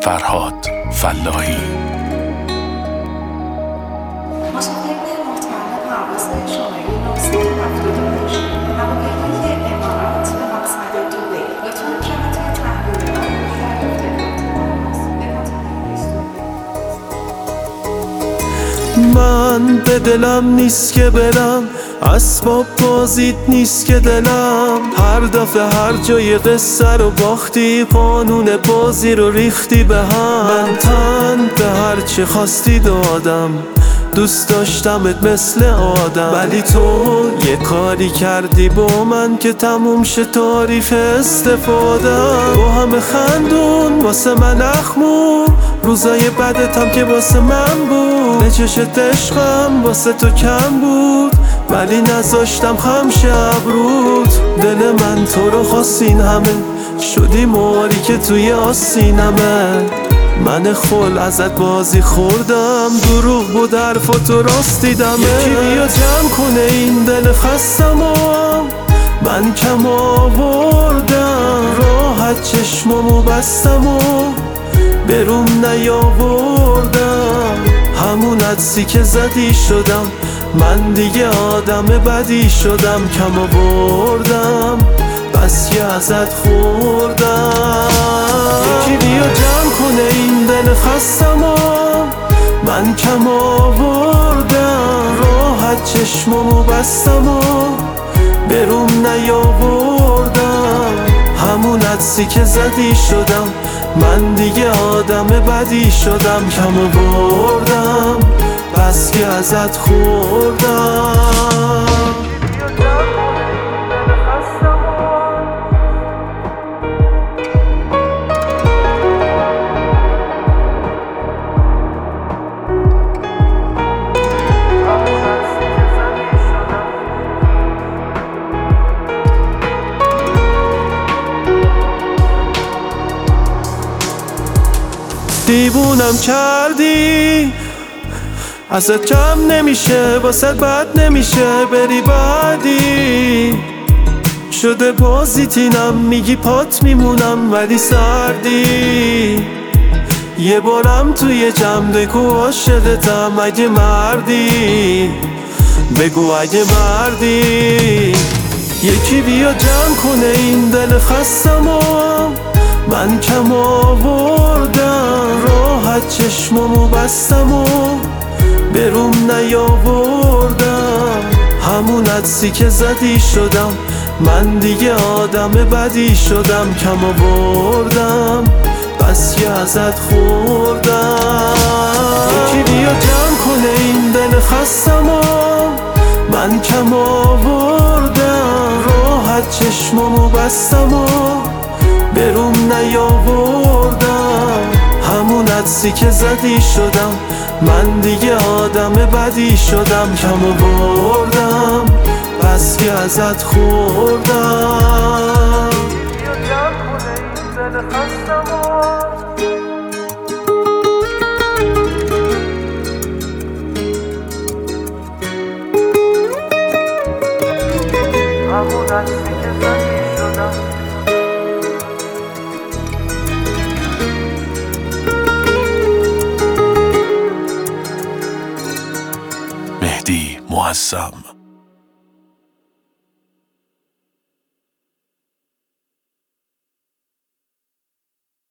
فرهاد فلاحی. مشاهده محتمل پرواز شماره 975 هواپیمای امارات به مقصد دبی لطفاً جهت تحویل آن در من به دلم نیست که برم، اسباب بازیت نیست که دلم. هر دفعه هر جای قصه رو باختی، قانون بازی رو ریختی به هم. من تن به هر چی خواستی دادم، دوست داشتمت مثل آدم. ولی تو یه کاری کردی با من که تموم شه تعریف استفادم. با همه خندون واسه من اخمون، روزای بدتم که واسه من بود. به چشت عشقم واسه تو کم بود، ولی نذاشتم خم شب رود. دل من تو رو خواستین همه، شدی ماری که توی آسینمه. من خل ازت بازی خوردم، دروغ بود حرفاتو راست دیدمه. یکی بیا جمع کنه این دل خستمو، من کم آوردم. راحت چشمامو بستمو بروم نیاوردم. همون عدسی که زدی شدم، من دیگه آدم بدی شدم. کم آوردم بس که ازت خوردم. یکی بیا جمع کنه این دل خستمو، من کم آوردم. راحت چشمامو بستمو بروم نیاوردم. همون عدسی که زدی شدم، من دیگه آدم بدی شدم. کم آوردم بس که ازت خوردم. دیوونم کردی، ازت کم نمیشه، واسه بد نمیشه بری بعدی. شده بازیتینم، میگی پات میمونم ولی سردی. یه بارم توی جمع بگو عاشقتم اگه مردی، بگو اگه مردی. یکی بیا جمع کنه این دل خستمو، من کم آوردم. راحت چشمامو بستمو بروم نیاوردم. همون عدسی که زدی شدم، من دیگه آدم بدی شدم. کم آوردم بس که ازت خوردم. یکی بیا جمع کنه این دل خستمو، من کم آوردم. راحت چشمامو بستمو بروم نیاوردم. همون عدسی که زدی شدم، من دیگه آدم بدی شدم. کم آوردم بس که ازت خوردم. بیا جمع کنه این دل خستمو، همون عدسی که زدی شدم. مهدی معظم.